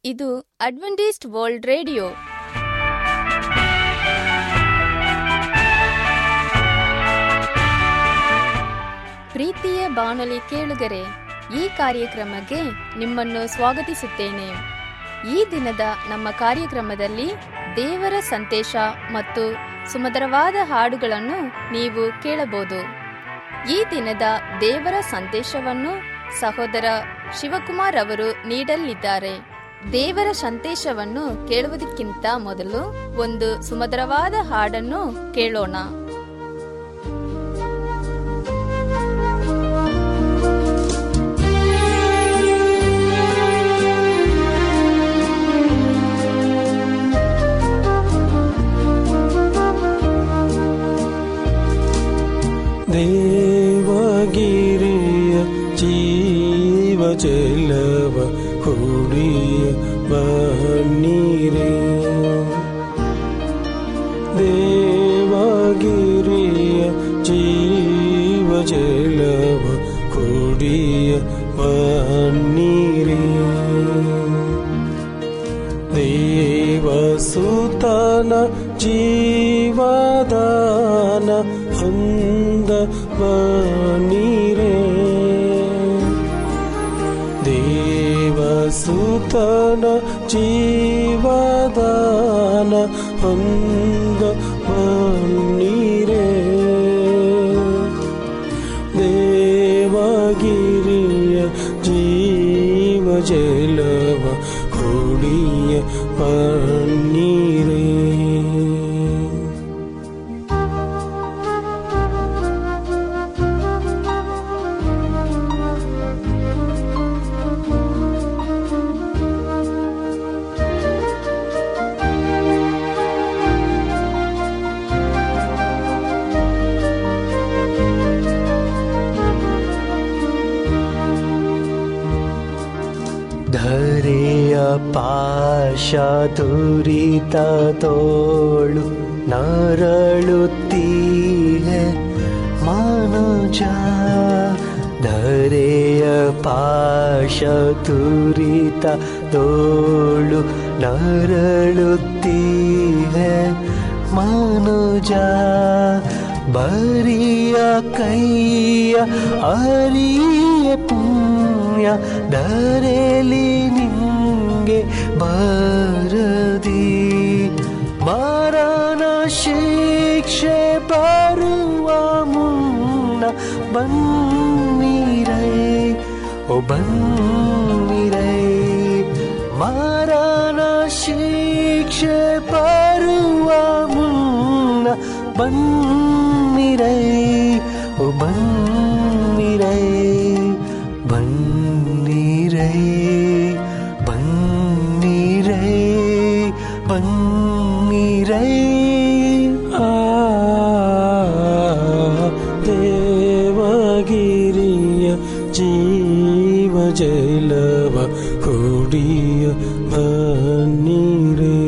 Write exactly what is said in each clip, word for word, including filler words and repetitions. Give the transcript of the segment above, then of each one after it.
ಇದು Adventist world radio. ಪ್ರೀತಿಯ ಬಾನುಲಿ ಕೇಳುಗರೆ, ಈ ಕಾರ್ಯಕ್ರಮಕ್ಕೆ ನಿಮ್ಮನ್ನು ಸ್ವಾಗತಿಸುತ್ತೇನೆ. ಈ ದಿನದ ನಮ್ಮ ಕಾರ್ಯಕ್ರಮದಲ್ಲಿ ದೇವರ ಸಂದೇಶ ಮತ್ತು ಸುಮಧುರವಾದ ಹಾಡುಗಳನ್ನು ನೀವು ಕೇಳಬಹುದು. ಈ ದಿನದ ದೇವರ ಸಂದೇಶವನ್ನು ಸಹೋದರ ಶಿವಕುಮಾರ್ ಅವರು ನೀಡಲಿದ್ದಾರೆ. ದೇವರ ಸಂದೇಶವನ್ನು ಕೇಳುವುದಕ್ಕಿಂತ ಮೊದಲು ಒಂದು ಸುಮಧುರವಾದ ಹಾಡನ್ನು ಕೇಳೋಣ. ದೇವಗಿರಿಯ ಜೀವ ಜಲವ ಕುಡಿಯ ಬನ್ನೀರೇ, ದೇವಗಿರಿಯ ಜೀವ ಜಲವ ಕುಡಿಯ ಬನ್ನೀರೇ, ದೇವಸುತನ ಜೀವದಾನ ಹೊಂದ ಬನ್ನೀರೇ, ದೇವಸುತನ ಜೀವದಾನ ಹೊಂದ ಬನ್ನೀರೇ, ದೇವಗಿರಿಯ ಜೀವ ಜಲವ ಕುಡಿಯ ಬನ್ನೀರೇ. ಧರೆಯ ಪಾಶ ತುರಿತ ತೋಳು ನರಳುತ್ತೀಹೆ ಮನುಜ, ಧರೆಯ ಪಾಶ ತುರಿತ ತೋಳು ನರಳುತ್ತೀಹೆ ಮನುಜ, ಬರಿಯ ಕೈಯ ಅರಿಯ ಪುಣ್ಯ ಧರೆಲಿ ನಿಂಗೆ ಬರದಿ, ಮರಣ ಶಿಕ್ಷೆ ಬರುವ ಮುನ್ನ ಬನ್ನಿರೈ ಓ ಬನ್ನಿರೈ, ಮರಣ ಶಿಕ್ಷೆ ಬರುವ ಮುನ್ನ ಬನ್ನಿರೈ ಓ ಬನ್ನಿರೈ, ಬನ್ನಿರೈ ಬನ್ನಿರೈ ಬನ್ನಿರೈ. ಆ ದೇವಗಿರಿಯ ಜೀವ ಜಲವ ಕುಡಿಯ ಬನ್ನೀರೇ.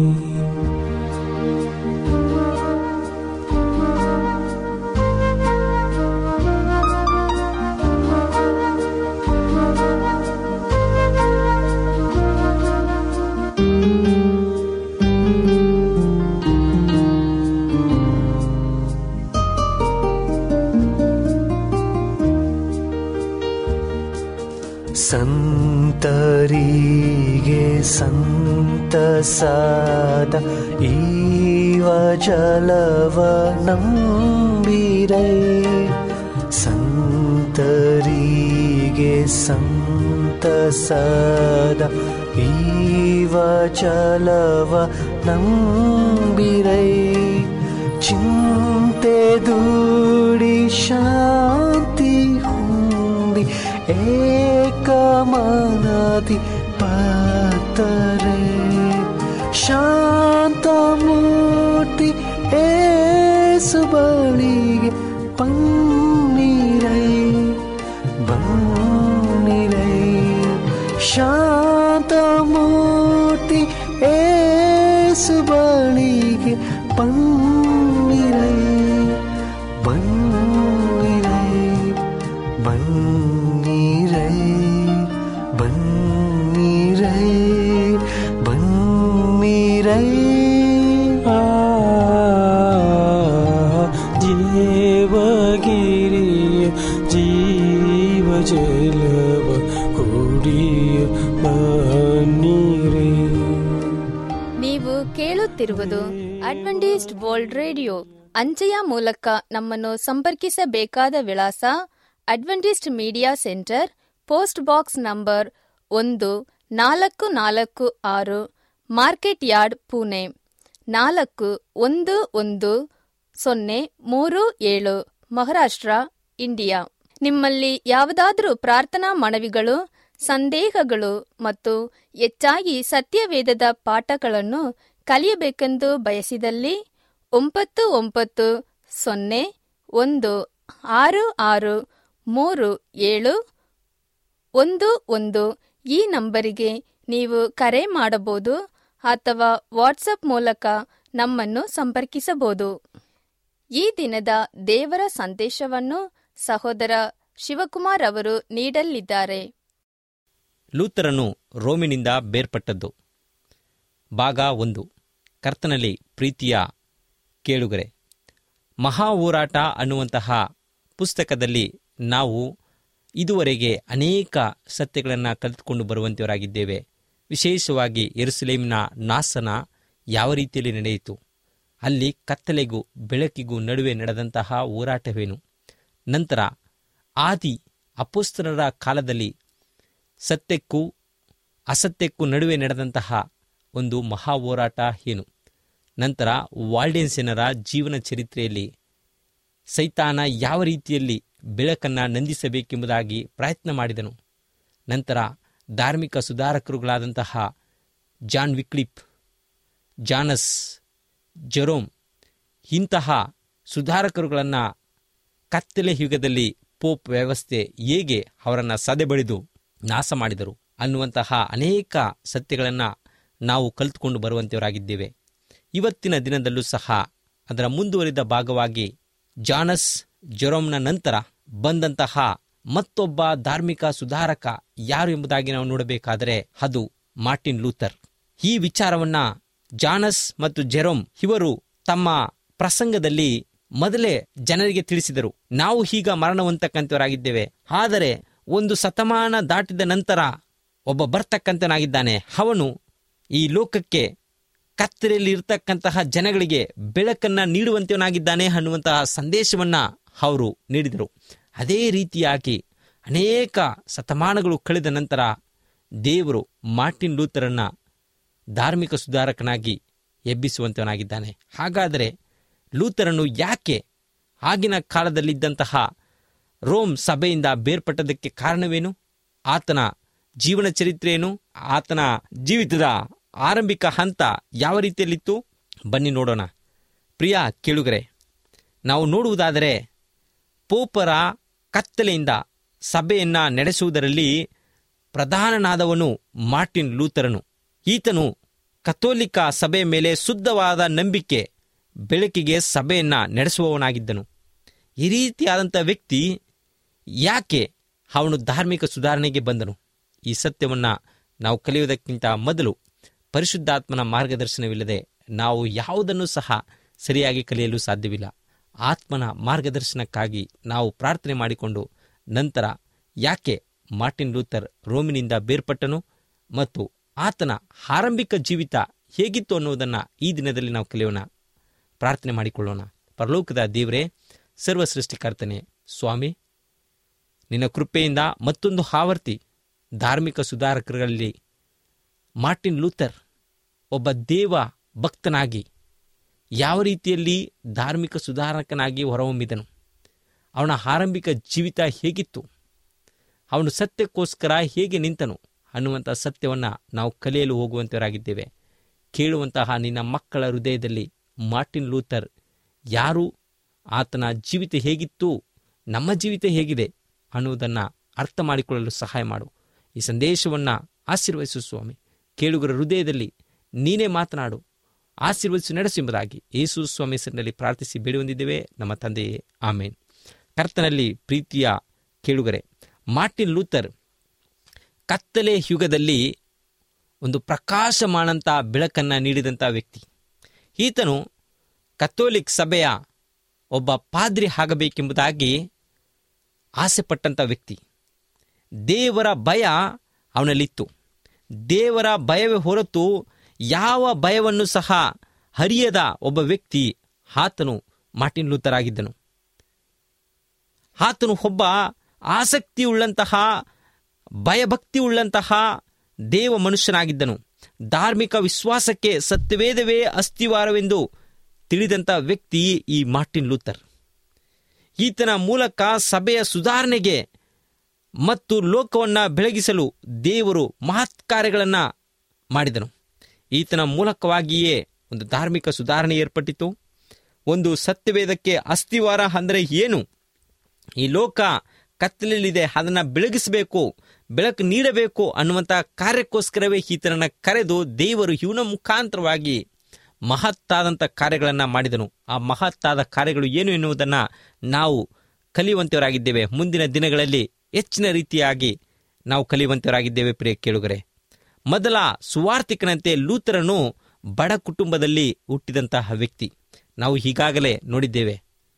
ಸಂತರಿಗೆ ಸಂತಸಾದ ಈವ ಜಲವ ನಂಬಿರೈ, ಸಂತರಿಗೆ ಸಂತಸಾದ ಈವ ಜಲವ ನಂಬಿರೈ, ಚಿಂತೆ ದೂಡಿ ಶಾಂತಿ ಹೊಂದಿ ಏಕಮನದಿ ಪಾತರೆ, ಶಾಂತ ಮೂರ್ತಿ ಏಸು ಬಳಿಗೆ ಬನ್ನಿರೈ ಬನ್ನಿರೈ, ಶಾಂತ ಮೂರ್ತಿ ಏಸು ಬಳಿಗೆ ಬನ್ನಿರೈ ಬನ್ನಿರೈ ಬನ್ನಿರೈ ಬನ್ನಿರೈ. ಕೇಳುತ್ತಿರುವುದು ಅಡ್ವೆಂಟಿಸ್ಟ್ ವರ್ಲ್ಡ್ ರೇಡಿಯೋ. ಅಂಚೆಯ ಮೂಲಕ ನಮ್ಮನ್ನು ಸಂಪರ್ಕಿಸಬೇಕಾದ ವಿಳಾಸ: Adventist media centre, post box number ಒಂದು ನಾಲ್ಕು ನಾಲ್ಕು ಆರು, ಮಾರ್ಕೆಟ್ ಯಾರ್ಡ್, ಪುಣೆ ನಾಲ್ಕು ಒಂದು ಒಂದು ಸೊನ್ನೆ ಮೂರು ಏಳು, ಮಹಾರಾಷ್ಟ್ರ, ಇಂಡಿಯಾ. ನಿಮ್ಮಲ್ಲಿ ಯಾವುದಾದರೂ ಪ್ರಾರ್ಥನಾ ಮನವಿಗಳು, ಸಂದೇಹಗಳು ಮತ್ತು ಹೆಚ್ಚಾಗಿ ಸತ್ಯವೇದದ ಪಾಠಗಳನ್ನು ಕಲಿಯಬೇಕೆಂದು ಬಯಸಿದಲ್ಲಿ ಒಂಬತ್ತು ಒಂಬತ್ತು ಸೊನ್ನೆ ಒಂದು ಆರು ಆರು ಮೂರು ಏಳು ಒಂದು ಒಂದು ಈ ನಂಬರಿಗೆ ನೀವು ಕರೆ ಮಾಡಬಹುದು ಅಥವಾ ವಾಟ್ಸಪ್ ಮೂಲಕ ನಮ್ಮನ್ನು ಸಂಪರ್ಕಿಸಬಹುದು. ಈ ದಿನದ ದೇವರ ಸಂದೇಶವನ್ನು ಸಹೋದರ ಶಿವಕುಮಾರ್ ಅವರು ನೀಡಲಿದ್ದಾರೆ. ಲೂಥರನು ರೋಮಿನಿಂದ ಬೇರ್ಪಟ್ಟದ್ದು. ಭಾಗ ಒಂದು. ಕರ್ತನಲ್ಲಿ ಪ್ರೀತಿಯ ಕೇಳುಗರೆ, ಮಹಾ ಹೋರಾಟ ಅನ್ನುವಂತಹ ಪುಸ್ತಕದಲ್ಲಿ ನಾವು ಇದುವರೆಗೆ ಅನೇಕ ಸತ್ಯಗಳನ್ನು ಕಲಿತುಕೊಂಡು ಬರುವಂತೆಯವರಾಗಿದ್ದೇವೆ. ವಿಶೇಷವಾಗಿ ಯೆರೂಸಲೇಮಿನ ನಾಶನ ಯಾವ ರೀತಿಯಲ್ಲಿ ನಡೆಯಿತು, ಅಲ್ಲಿ ಕತ್ತಲೆಗೂ ಬೆಳಕಿಗೂ ನಡುವೆ ನಡೆದಂತಹ ಹೋರಾಟವೇನು, ನಂತರ ಆದಿ ಅಪೊಸ್ತಲರ ಕಾಲದಲ್ಲಿ ಸತ್ಯಕ್ಕೂ ಅಸತ್ಯಕ್ಕೂ ನಡುವೆ ನಡೆದಂತಹ ಒಂದು ಮಹಾ ಹೋರಾಟ ಏನು, ನಂತರ ವಾಲ್ಡೆನ್ಸೆನರ ಜೀವನ ಚರಿತ್ರೆಯಲ್ಲಿ ಸೈತಾನ ಯಾವ ರೀತಿಯಲ್ಲಿ ಬೆಳಕನ್ನು ನಂದಿಸಬೇಕೆಂಬುದಾಗಿ ಪ್ರಯತ್ನ ಮಾಡಿದನು, ನಂತರ ಧಾರ್ಮಿಕ ಸುಧಾರಕರುಗಳಾದಂತಹ ಜಾನ್ ವಿಕ್ಲಿಪ್, ಜಾನಸ್, ಜೆರೋಮ್ ಇಂತಹ ಸುಧಾರಕರುಗಳನ್ನು ಕತ್ತಲೆ ಯುಗದಲ್ಲಿ ಪೋಪ್ ವ್ಯವಸ್ಥೆ ಹೇಗೆ ಅವರನ್ನು ಸದೆಬಡಿದು ನಾಶ ಮಾಡಿದರು ಅನ್ನುವಂತಹ ಅನೇಕ ಸತ್ಯಗಳನ್ನು ನಾವು ಕಲಿತುಕೊಂಡು ಬರುವಂತೆಯವರಾಗಿದ್ದೇವೆ. ಇವತ್ತಿನ ದಿನದಲ್ಲೂ ಸಹ ಅದರ ಮುಂದುವರಿದ ಭಾಗವಾಗಿ ಜಾನಸ್, ಜೆರೋಮ್ನ ನಂತರ ಬಂದಂತಹ ಮತ್ತೊಬ್ಬ ಧಾರ್ಮಿಕ ಸುಧಾರಕ ಯಾರು ಎಂಬುದಾಗಿ ನಾವು ನೋಡಬೇಕಾದರೆ ಅದು ಮಾರ್ಟಿನ್ ಲೂಥರ್. ಈ ವಿಚಾರವನ್ನ ಜಾನಸ್ ಮತ್ತು ಜೆರೋಮ್ ಇವರು ತಮ್ಮ ಪ್ರಸಂಗದಲ್ಲಿ ಮೊದಲೇ ಜನರಿಗೆ ತಿಳಿಸಿದರು. ನಾವು ಈಗ ಮರಣ ಹೊಂದತಕ್ಕಂಥವರಾಗಿದ್ದೇವೆ, ಆದರೆ ಒಂದು ಶತಮಾನ ದಾಟಿದ ನಂತರ ಒಬ್ಬ ಬರ್ತಕ್ಕಂಥನಾಗಿದ್ದಾನೆ, ಅವನು ಈ ಲೋಕಕ್ಕೆ ಕತ್ತಲೆಯಲ್ಲಿ ಇರತಕ್ಕಂತಹ ಜನಗಳಿಗೆ ಬೆಳಕನ್ನ ನೀಡುವಂತವನಾಗಿದ್ದಾನೆ ಅನ್ನುವಂತಹ ಸಂದೇಶವನ್ನ ಅವರು ನೀಡಿದರು. ಅದೇ ರೀತಿಯಾಗಿ ಅನೇಕ ಶತಮಾನಗಳು ಕಳೆದ ನಂತರ ದೇವರು ಮಾರ್ಟಿನ್ ಲೂಥರನ್ನ ಧಾರ್ಮಿಕ ಸುಧಾರಕನಾಗಿ ಎಬ್ಬಿಸುವಂತವನಾಗಿದ್ದಾನೆ. ಹಾಗಾದರೆ ಲೂಥರನು ಯಾಕೆ ಆಗಿನ ಕಾಲದಲ್ಲಿದ್ದಂತಹ ರೋಮ್ ಸಭೆಯಿಂದ ಬೇರ್ಪಟ್ಟದಕ್ಕೆ ಕಾರಣವೇನು? ಆತನ ಜೀವನ ಚರಿತ್ರೆಯೇನು? ಆತನ ಜೀವಿತದ ಆರಂಭಿಕ ಹಂತ ಯಾವ ರೀತಿಯಲ್ಲಿತ್ತು? ಬನ್ನಿ ನೋಡೋಣ. ಪ್ರಿಯ ಕೇಳುಗರೆ, ನಾವು ನೋಡುವುದಾದರೆ ಪೋಪರ ಕತ್ತಲೆಯಿಂದ ಸಭೆಯನ್ನ ನಡೆಸುವುದರಲ್ಲಿ ಪ್ರಧಾನನಾದವನು ಮಾರ್ಟಿನ್ ಲೂಥರನು. ಈತನು ಕಥೋಲಿಕ ಸಭೆಯ ಮೇಲೆ ಶುದ್ಧವಾದ ನಂಬಿಕೆ ಬೆಳಕಿಗೆ ಸಭೆಯನ್ನ ನಡೆಸುವವನಾಗಿದ್ದನು. ಈ ರೀತಿಯಾದಂಥ ವ್ಯಕ್ತಿ ಯಾಕೆ ಅವನು ಧಾರ್ಮಿಕ ಸುಧಾರಣೆಗೆ ಬಂದನು? ಈ ಸತ್ಯವನ್ನು ನಾವು ಕಲಿಯುವುದಕ್ಕಿಂತ ಮೊದಲು ಪರಿಶುದ್ಧಾತ್ಮನ ಮಾರ್ಗದರ್ಶನವಿಲ್ಲದೆ ನಾವು ಯಾವುದನ್ನು ಸಹ ಸರಿಯಾಗಿ ಕಲಿಯಲು ಸಾಧ್ಯವಿಲ್ಲ. ಆತ್ಮನ ಮಾರ್ಗದರ್ಶನಕ್ಕಾಗಿ ನಾವು ಪ್ರಾರ್ಥನೆ ಮಾಡಿಕೊಂಡು ನಂತರ ಯಾಕೆ ಮಾರ್ಟಿನ್ ಲೂಥರ್ ರೋಮಿನಿಂದ ಬೇರ್ಪಟ್ಟನು ಮತ್ತು ಆತನ ಆರಂಭಿಕ ಜೀವಿತ ಹೇಗಿತ್ತು ಅನ್ನುವುದನ್ನು ಈ ದಿನದಲ್ಲಿ ನಾವು ಕಲಿಯೋಣ. ಪ್ರಾರ್ಥನೆ ಮಾಡಿಕೊಳ್ಳೋಣ. ಪರಲೋಕದ ದೇವರೇ, ಸರ್ವ ಸೃಷ್ಟಿಕರ್ತನೆ, ಸ್ವಾಮಿ, ನಿನ್ನ ಕೃಪೆಯಿಂದ ಮತ್ತೊಂದು ಆವರ್ತಿ ಧಾರ್ಮಿಕ ಸುಧಾರಕರಲ್ಲಿ ಮಾರ್ಟಿನ್ ಲೂಥರ್ ಒಬ್ಬ ದೇವ ಭಕ್ತನಾಗಿ ಯಾವ ರೀತಿಯಲ್ಲಿ ಧಾರ್ಮಿಕ ಸುಧಾರಕನಾಗಿ ಹೊರಹೊಮ್ಮಿದನು, ಅವನ ಆರಂಭಿಕ ಜೀವಿತ ಹೇಗಿತ್ತು, ಅವನು ಸತ್ಯಕ್ಕೋಸ್ಕರ ಹೇಗೆ ನಿಂತನು ಅನ್ನುವಂಥ ಸತ್ಯವನ್ನು ನಾವು ಕಲಿಯಲು ಹೋಗುವಂತವರಾಗಿದ್ದೇವೆ. ಕೇಳುವಂತಹ ನಿನ್ನ ಮಕ್ಕಳ ಹೃದಯದಲ್ಲಿ ಮಾರ್ಟಿನ್ ಲೂಥರ್ ಯಾರು, ಆತನ ಜೀವಿತ ಹೇಗಿತ್ತು, ನಮ್ಮ ಜೀವಿತ ಹೇಗಿದೆ ಅನ್ನುವುದನ್ನು ಅರ್ಥ ಮಾಡಿಕೊಳ್ಳಲು ಸಹಾಯ ಮಾಡು. ಈ ಸಂದೇಶವನ್ನು ಆಶೀರ್ವದಿಸು ಸ್ವಾಮಿ. ಕೇಳುಗರ ಹೃದಯದಲ್ಲಿ ನೀನೇ ಮಾತನಾಡು, ಆಶೀರ್ವದಿಸಿ ನಡೆಸೆಂಬುದಾಗಿ ಯೇಸು ಸ್ವಾಮಿ ಹೆಸರಿನಲ್ಲಿ ಪ್ರಾರ್ಥಿಸಿ ಬೇಡಿ ಹೊಂದಿದ್ದೇವೆ ನಮ್ಮ ತಂದೆಯೇ, ಆಮೇನ್. ಕರ್ತನಲ್ಲಿ ಪ್ರೀತಿಯ ಕೇಳುಗರೆ, ಮಾರ್ಟಿನ್ ಲೂಥರ್ ಕತ್ತಲೆ ಯುಗದಲ್ಲಿ ಒಂದು ಪ್ರಕಾಶಮಾನಂತ ಬೆಳಕನ್ನು ನೀಡಿದಂಥ ವ್ಯಕ್ತಿ. ಈತನು ಕಥೋಲಿಕ್ ಸಭೆಯ ಒಬ್ಬ ಪಾದ್ರಿ ಆಗಬೇಕೆಂಬುದಾಗಿ ಆಸೆಪಟ್ಟಂಥ ವ್ಯಕ್ತಿ. ದೇವರ ಭಯ ಅವನಲ್ಲಿತ್ತು. ದೇವರ ಭಯವೇ ಹೊರತು ಯಾವ ಭಯವನ್ನು ಸಹ ಹರಿಯದ ಒಬ್ಬ ವ್ಯಕ್ತಿ ಆತನು ಮಾರ್ಟಿನ್ ಲೂಥರ್ ಆಗಿದ್ದನು. ಆತನು ಒಬ್ಬ ಆಸಕ್ತಿ ಉಳ್ಳಂತಹ, ಭಯಭಕ್ತಿ ಉಳ್ಳಂತಹ ದೇವ ಮನುಷ್ಯನಾಗಿದ್ದನು. ಧಾರ್ಮಿಕ ವಿಶ್ವಾಸಕ್ಕೆ ಸತ್ಯವೇದವೇ ಅಸ್ಥಿವಾರವೆಂದು ತಿಳಿದಂಥ ವ್ಯಕ್ತಿ ಈ ಮಾರ್ಟಿನ್ ಲೂಥರ್. ಈತನ ಮೂಲಕ ಸಭೆಯ ಸುಧಾರಣೆಗೆ ಮತ್ತು ಲೋಕವನ್ನು ಬೆಳಗಿಸಲು ದೇವರು ಮಹತ್ ಕಾರ್ಯಗಳನ್ನು ಮಾಡಿದನು. ಈತನ ಮೂಲಕವಾಗಿಯೇ ಒಂದು ಧಾರ್ಮಿಕ ಸುಧಾರಣೆ ಏರ್ಪಟ್ಟಿತು. ಒಂದು ಸತ್ಯವೇದಕ್ಕೆ ಅಸ್ಥಿವಾರ ಅಂದರೆ ಏನು? ಈ ಲೋಕ ಕತ್ತಲಲ್ಲಿದೆ, ಅದನ್ನು ಬೆಳಗಿಸಬೇಕು, ಬೆಳಕು ನೀಡಬೇಕು ಅನ್ನುವಂಥ ಕಾರ್ಯಕ್ಕೋಸ್ಕರವೇ ಈತನನ್ನು ಕರೆದು ದೇವರು ಇವನ ಮುಖಾಂತರವಾಗಿ ಮಹತ್ತಾದಂಥ ಕಾರ್ಯಗಳನ್ನು ಮಾಡಿದನು. ಆ ಮಹತ್ತಾದ ಕಾರ್ಯಗಳು ಏನು ಎನ್ನುವುದನ್ನು ನಾವು ಕಲಿಯುವಂತವರಾಗಿದ್ದೇವೆ. ಮುಂದಿನ ದಿನಗಳಲ್ಲಿ ಹೆಚ್ಚಿನ ರೀತಿಯಾಗಿ ನಾವು ಕಲಿಯುವಂತವರಾಗಿದ್ದೇವೆ. ಪ್ರಿಯ ಕೇಳುಗರೆ, ಮೊದಲ ಸುವಾರ್ತಿಕನಂತೆ ಲೂಥರನು ಬಡ ಕುಟುಂಬದಲ್ಲಿ ಹುಟ್ಟಿದಂತಹ ವ್ಯಕ್ತಿ. ನಾವು ಈಗಾಗಲೇ ನೋಡಿದ್ದೇವೆ.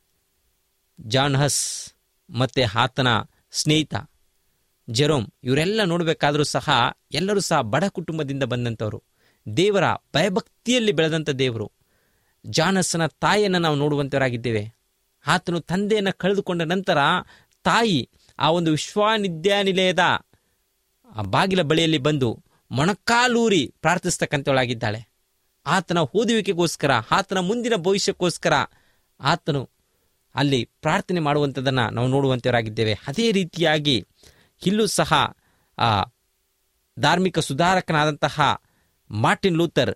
ಜಾನ್ ಹಸ್ ಮತ್ತು ಆತನ ಸ್ನೇಹಿತ ಜೆರೋಮ್ ಇವರೆಲ್ಲ ನೋಡಬೇಕಾದರೂ ಸಹ ಎಲ್ಲರೂ ಸಹ ಬಡ ಕುಟುಂಬದಿಂದ ಬಂದಂಥವರು, ದೇವರ ಭಯಭಕ್ತಿಯಲ್ಲಿ ಬೆಳೆದಂಥ ದೇವರು. ಜಾನ್ ಹಸ್ಸನ ತಾಯಿಯನ್ನು ನಾವು ನೋಡುವಂಥವರಾಗಿದ್ದೇವೆ. ಆತನು ತಂದೆಯನ್ನು ಕಳೆದುಕೊಂಡ ನಂತರ ತಾಯಿ ಆ ಒಂದು ವಿಶ್ವವಿದ್ಯಾನಿಲಯದ ಆ ಬಾಗಿಲ ಬಳಿಯಲ್ಲಿ ಬಂದು ಮೊಣಕಾಲೂರಿ ಪ್ರಾರ್ಥಿಸ್ತಕ್ಕಂಥವಳಾಗಿದ್ದಾಳೆ. ಆತನ ಓದುವಿಕೆಗೋಸ್ಕರ, ಆತನ ಮುಂದಿನ ಭವಿಷ್ಯಕ್ಕೋಸ್ಕರ ಆತನು ಅಲ್ಲಿ ಪ್ರಾರ್ಥನೆ ಮಾಡುವಂಥದ್ದನ್ನು ನಾವು ನೋಡುವಂಥವರಾಗಿದ್ದೇವೆ. ಅದೇ ರೀತಿಯಾಗಿ ಇಲ್ಲೂ ಸಹ ಆ ಧಾರ್ಮಿಕ ಸುಧಾರಕನಾದಂತಹ ಮಾರ್ಟಿನ್ ಲೂಥರ್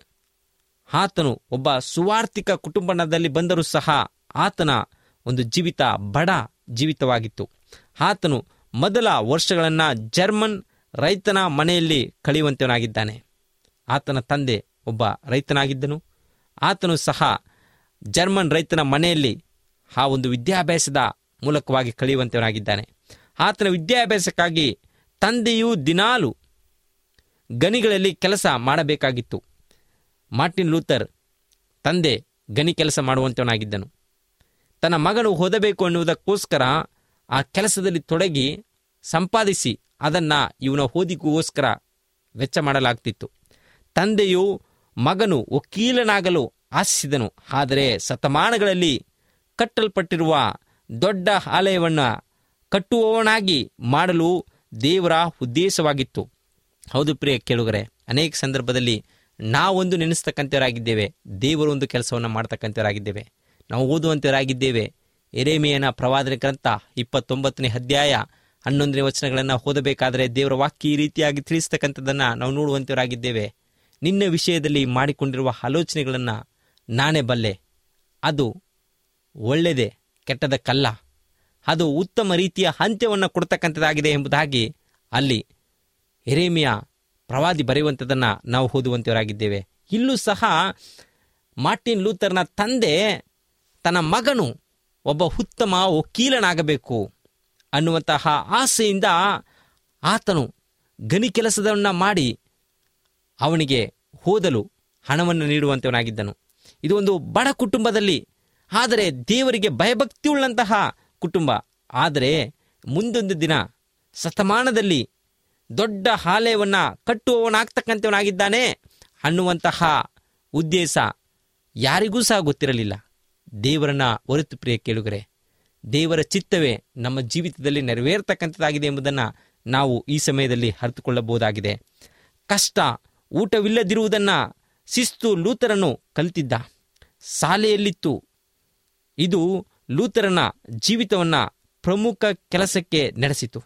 ಆತನು ಒಬ್ಬ ಸುವಾರ್ತಿಕ ಕುಟುಂಬದಲ್ಲಿ ಬಂದರೂ ಸಹ ಆತನ ಒಂದು ಜೀವಿತ ಬಡ ಜೀವಿತವಾಗಿತ್ತು. ಆತನು ಮೊದಲ ವರ್ಷಗಳನ್ನು ಜರ್ಮನ್ ರೈತನ ಮನೆಯಲ್ಲಿ ಕಳೆಯುವಂತವನಾಗಿದ್ದಾನೆ. ಆತನ ತಂದೆ ಒಬ್ಬ ರೈತನಾಗಿದ್ದನು. ಆತನು ಸಹ ಜರ್ಮನ್ ರೈತನ ಮನೆಯಲ್ಲಿ ಆ ಒಂದು ವಿದ್ಯಾಭ್ಯಾಸದ ಮೂಲಕವಾಗಿ ಕಳೆಯುವಂತವನಾಗಿದ್ದಾನೆ. ಆತನ ವಿದ್ಯಾಭ್ಯಾಸಕ್ಕಾಗಿ ತಂದೆಯು ದಿನಾಲು ಗಣಿಗಳಲ್ಲಿ ಕೆಲಸ ಮಾಡಬೇಕಾಗಿತ್ತು. ಮಾರ್ಟಿನ್ ಲೂಥರ್ ತಂದೆ ಗಣಿ ಕೆಲಸ ಮಾಡುವಂತವನಾಗಿದ್ದನು. ತನ್ನ ಮಗನು ಓದಬೇಕು ಎನ್ನುವುದಕ್ಕೋಸ್ಕರ ಆ ಕೆಲಸದಲ್ಲಿ ತೊಡಗಿ ಸಂಪಾದಿಸಿ ಅದನ್ನು ಇವನ ಓದಿಗೋಸ್ಕರ ವೆಚ್ಚ ಮಾಡಲಾಗ್ತಿತ್ತು. ತಂದೆಯು ಮಗನು ವಕೀಲನಾಗಲು ಆಶಿಸಿದನು. ಆದರೆ ಶತಮಾನಗಳಲ್ಲಿ ಕಟ್ಟಲ್ಪಟ್ಟಿರುವ ದೊಡ್ಡ ಆಲಯವನ್ನು ಕಟ್ಟುವವನಾಗಿ ಮಾಡಲು ದೇವರ ಉದ್ದೇಶವಾಗಿತ್ತು. ಹೌದು ಪ್ರಿಯ ಕೇಳುಗರೆ, ಅನೇಕ ಸಂದರ್ಭದಲ್ಲಿ ನಾವೊಂದು ನೆನೆಸ್ತಕ್ಕಂಥವರಾಗಿದ್ದೇವೆ, ದೇವರು ಒಂದು ಕೆಲಸವನ್ನು ಮಾಡ್ತಕ್ಕಂಥವರಾಗಿದ್ದೇವೆ. ನಾವು ಓದುವಂಥವರಾಗಿದ್ದೇವೆ. ಯೆರೆಮೀಯನ ಪ್ರವಾದನೆ ಗ್ರಂಥ ಇಪ್ಪತ್ತೊಂಬತ್ತನೇ ಅಧ್ಯಾಯ ಹನ್ನೊಂದನೇ ವಚನಗಳನ್ನು ಓದಬೇಕಾದರೆ ದೇವರ ವಾಕ್ಯ ಈ ರೀತಿಯಾಗಿ ತಿಳಿಸ್ತಕ್ಕಂಥದ್ದನ್ನು ನಾವು ನೋಡುವಂಥವರಾಗಿದ್ದೇವೆ. ನಿನ್ನ ವಿಷಯದಲ್ಲಿ ಮಾಡಿಕೊಂಡಿರುವ ಆಲೋಚನೆಗಳನ್ನು ನಾನೇ ಬಲ್ಲೆ, ಅದು ಒಳ್ಳೆಯದೇ ಕೆಟ್ಟದಕ್ಕಲ್ಲ, ಅದು ಉತ್ತಮ ರೀತಿಯ ಅಂತ್ಯವನ್ನು ಕೊಡ್ತಕ್ಕಂಥದ್ದಾಗಿದೆ ಎಂಬುದಾಗಿ ಅಲ್ಲಿ ಯೆರೆಮೀಯ ಪ್ರವಾದಿ ಬರೆಯುವಂಥದ್ದನ್ನು ನಾವು ಓದುವಂಥವರಾಗಿದ್ದೇವೆ. ಇಲ್ಲೂ ಸಹ ಮಾರ್ಟಿನ್ ಲೂಥರ್ನ ತಂದೆ ತನ್ನ ಮಗನು ಒಬ್ಬ ಉತ್ತಮ ವಕೀಲನಾಗಬೇಕು ಅನ್ನುವಂತಹ ಆಸೆಯಿಂದ ಆತನು ಗಣಿ ಕೆಲಸವನ್ನು ಮಾಡಿ ಅವನಿಗೆ ಓದಲು ಹಣವನ್ನು ನೀಡುವಂಥವನಾಗಿದ್ದನು. ಇದು ಒಂದು ಬಡ ಕುಟುಂಬದಲ್ಲಿ, ಆದರೆ ದೇವರಿಗೆ ಭಯಭಕ್ತಿ ಉಳ್ಳಂತಹ ಕುಟುಂಬ. ಆದರೆ ಮುಂದೊಂದು ದಿನ ಶತಮಾನದಲ್ಲಿ ದೊಡ್ಡ ಆಲಯವನ್ನು ಕಟ್ಟುವವನಾಗ್ತಕ್ಕಂಥವನಾಗಿದ್ದಾನೆ ಅನ್ನುವಂತಹ ಉದ್ದೇಶ ಯಾರಿಗೂ ಸಹ ಗೊತ್ತಿರಲಿಲ್ಲ. ದೇವರನ್ನ ಹೊರತು ಪ್ರಿಯ ಕೇಳುಗರೆ, ದೇವರ ಚಿತ್ತವೇ ನಮ್ಮ ಜೀವಿತದಲ್ಲಿ ನೆರವೇರ್ತಕ್ಕಂಥದ್ದಾಗಿದೆ ಎಂಬುದನ್ನು ನಾವು ಈ ಸಮಯದಲ್ಲಿ ಅರಿತುಕೊಳ್ಳಬಹುದಾಗಿದೆ. ಕಷ್ಟ, ಊಟವಿಲ್ಲದಿರುವುದನ್ನು ಶಿಸ್ತು ಲೂಥರನು ಕಲಿತಿದ್ದ. ಶಾಲೆಯಲ್ಲಿತ್ತು. ಇದು ಲೂಥರನ ಜೀವಿತವನ್ನು ಪ್ರಮುಖ ಕೆಲಸಕ್ಕೆ ನಡೆಸಿತು.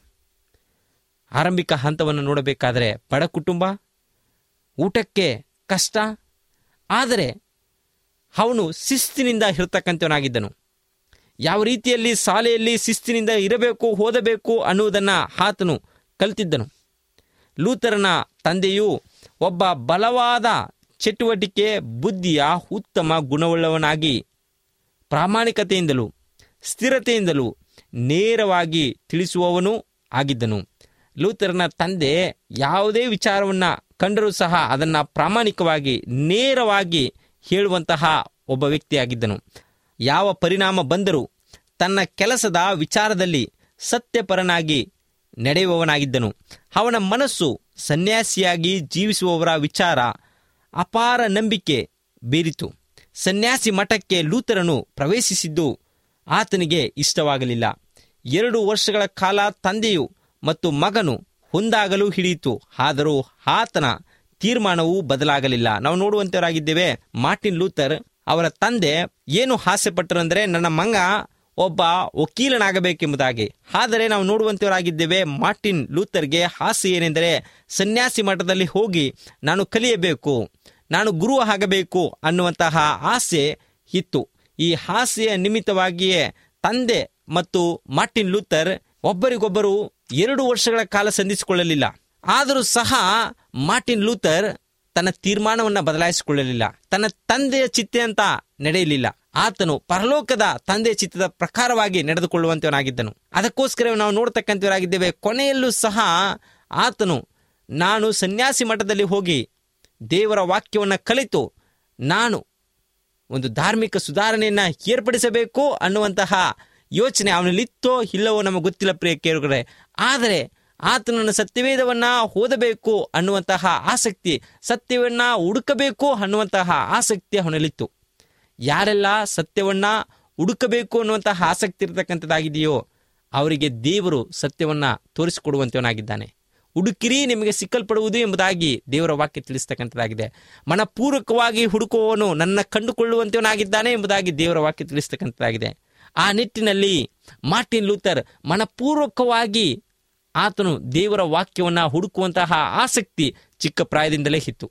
ಆರಂಭಿಕ ಹಂತವನ್ನು ನೋಡಬೇಕಾದರೆ ಬಡ ಕುಟುಂಬ, ಊಟಕ್ಕೆ ಕಷ್ಟ, ಆದರೆ ಅವನು ಶಿಸ್ತಿನಿಂದ ಇರತಕ್ಕಂಥವನಾಗಿದ್ದನು. ಯಾವ ರೀತಿಯಲ್ಲಿ ಶಾಲೆಯಲ್ಲಿ ಶಿಸ್ತಿನಿಂದ ಇರಬೇಕು, ಓದಬೇಕು ಅನ್ನುವುದನ್ನು ಆತನು ಕಲಿತಿದ್ದನು. ಲೂಥರನ ತಂದೆಯು ಒಬ್ಬ ಬಲವಾದ ಚಟುವಟಿಕೆ ಬುದ್ಧಿಯ ಉತ್ತಮ ಗುಣವುಳ್ಳವನಾಗಿ ಪ್ರಾಮಾಣಿಕತೆಯಿಂದಲೂ ಸ್ಥಿರತೆಯಿಂದಲೂ ನೇರವಾಗಿ ತಿಳಿಸುವವನೂ ಆಗಿದ್ದನು. ಲೂಥರನ ತಂದೆ ಯಾವುದೇ ವಿಚಾರವನ್ನು ಕಂಡರೂ ಸಹ ಅದನ್ನು ಪ್ರಾಮಾಣಿಕವಾಗಿ ನೇರವಾಗಿ ಹೇಳುವಂತಹ ಒಬ್ಬ ವ್ಯಕ್ತಿಯಾಗಿದ್ದನು. ಯಾವ ಪರಿಣಾಮ ಬಂದರೂ ತನ್ನ ಕೆಲಸದ ವಿಚಾರದಲ್ಲಿ ಸತ್ಯಪರನಾಗಿ ನಡೆಯುವವನಾಗಿದ್ದನು. ಅವನ ಮನಸ್ಸು ಸನ್ಯಾಸಿಯಾಗಿ ಜೀವಿಸುವವರ ವಿಚಾರ ಅಪಾರ ನಂಬಿಕೆ ಬೀರಿತು. ಸನ್ಯಾಸಿ ಮಠಕ್ಕೆ ಲೂಥರನು ಪ್ರವೇಶಿಸಿದ್ದು ಆತನಿಗೆ ಇಷ್ಟವಾಗಲಿಲ್ಲ. ಎರಡು ವರ್ಷಗಳ ಕಾಲ ತಂದೆಯು ಮತ್ತು ಮಗನು ಹೊಂದಾಗಲು ಹಿಡಿಯಿತು. ಆದರೂ ಆತನ ತೀರ್ಮಾನವೂ ಬದಲಾಗಲಿಲ್ಲ. ನಾವು ನೋಡುವಂತವರಾಗಿದ್ದೇವೆ, ಮಾರ್ಟಿನ್ ಲೂಥರ್ ಅವರ ತಂದೆ ಏನು ಆಸೆ ಪಟ್ಟರು ಅಂದರೆ ನನ್ನ ಮಗ ಒಬ್ಬ ವಕೀಲನಾಗಬೇಕೆಂಬುದಾಗಿ. ಆದರೆ ನಾವು ನೋಡುವಂತವರಾಗಿದ್ದೇವೆ, ಮಾರ್ಟಿನ್ ಲೂಥರ್ಗೆ ಆಸೆ ಏನೆಂದರೆ ಸನ್ಯಾಸಿ ಮಠದಲ್ಲಿ ಹೋಗಿ ನಾನು ಕಲಿಯಬೇಕು, ನಾನು ಗುರು ಆಗಬೇಕು ಅನ್ನುವಂತಹ ಆಸೆ ಇತ್ತು. ಈ ಆಸೆಯ ನಿಮಿತ್ತವಾಗಿಯೇ ತಂದೆ ಮತ್ತು ಮಾರ್ಟಿನ್ ಲೂಥರ್ ಒಬ್ಬರಿಗೊಬ್ಬರು ಎರಡು ವರ್ಷಗಳ ಕಾಲ ಸಂಧಿಸಿಕೊಳ್ಳಲಿಲ್ಲ. ಆದರೂ ಸಹ ಮಾರ್ಟಿನ್ ಲೂಥರ್ ತನ್ನ ತೀರ್ಮಾನವನ್ನು ಬದಲಾಯಿಸಿಕೊಳ್ಳಲಿಲ್ಲ. ತನ್ನ ತಂದೆಯ ಚಿತ್ತೆ ಅಂತ ನಡೆಯಲಿಲ್ಲ. ಆತನು ಪರಲೋಕದ ತಂದೆಯ ಚಿತ್ತದ ಪ್ರಕಾರವಾಗಿ ನಡೆದುಕೊಳ್ಳುವಂತವನಾಗಿದ್ದನು. ಅದಕ್ಕೋಸ್ಕರ ನಾವು ನೋಡ್ತಕ್ಕಂಥವರಾಗಿದ್ದೇವೆ, ಕೊನೆಯಲ್ಲೂ ಸಹ ಆತನು ನಾನು ಸನ್ಯಾಸಿ ಮಠದಲ್ಲಿ ಹೋಗಿ ದೇವರ ವಾಕ್ಯವನ್ನು ಕಲಿತು ನಾನು ಒಂದು ಧಾರ್ಮಿಕ ಸುಧಾರಣೆಯನ್ನು ಏರ್ಪಡಿಸಬೇಕು ಅನ್ನುವಂತಹ ಯೋಚನೆ ಅವನಲ್ಲಿತ್ತೋ ಇಲ್ಲವೋ ನಮಗೆ ಗೊತ್ತಿಲ್ಲ ಪ್ರಿಯ ಕೇಳುಗರೆ. ಆದರೆ ಆತನನ್ನು ಸತ್ಯವೇದವನ್ನು ಓದಬೇಕು ಅನ್ನುವಂತಹ ಆಸಕ್ತಿ, ಸತ್ಯವನ್ನು ಹುಡುಕಬೇಕು ಅನ್ನುವಂತಹ ಆಸಕ್ತಿ ಅವನಲ್ಲಿತ್ತು. ಯಾರೆಲ್ಲ ಸತ್ಯವನ್ನು ಹುಡುಕಬೇಕು ಅನ್ನುವಂತಹ ಆಸಕ್ತಿ ಇರತಕ್ಕಂಥದ್ದಾಗಿದೆಯೋ ಅವರಿಗೆ ದೇವರು ಸತ್ಯವನ್ನು ತೋರಿಸಿಕೊಡುವಂತವನಾಗಿದ್ದಾನೆ. ಹುಡುಕಿರಿ ನಿಮಗೆ ಸಿಕ್ಕಲ್ಪಡುವುದು ಎಂಬುದಾಗಿ ದೇವರ ವಾಕ್ಯ ತಿಳಿಸ್ತಕ್ಕಂಥದ್ದಾಗಿದೆ. ಮನಪೂರ್ವಕವಾಗಿ ಹುಡುಕುವವನು ನನ್ನ ಕಂಡುಕೊಳ್ಳುವಂತವನಾಗಿದ್ದಾನೆ ಎಂಬುದಾಗಿ ದೇವರ ವಾಕ್ಯ ತಿಳಿಸ್ತಕ್ಕಂಥದ್ದಾಗಿದೆ. ಆ ನಿಟ್ಟಿನಲ್ಲಿ ಮಾರ್ಟಿನ್ ಲೂಥರ್ ಮನಪೂರ್ವಕವಾಗಿ ಆತನು ದೇವರ ವಾಕ್ಯವನ್ನು ಹುಡುಕುವಂತಹ ಆಸಕ್ತಿ ಚಿಕ್ಕ ಪ್ರಾಯದಿಂದಲೇ ಇತ್ತು.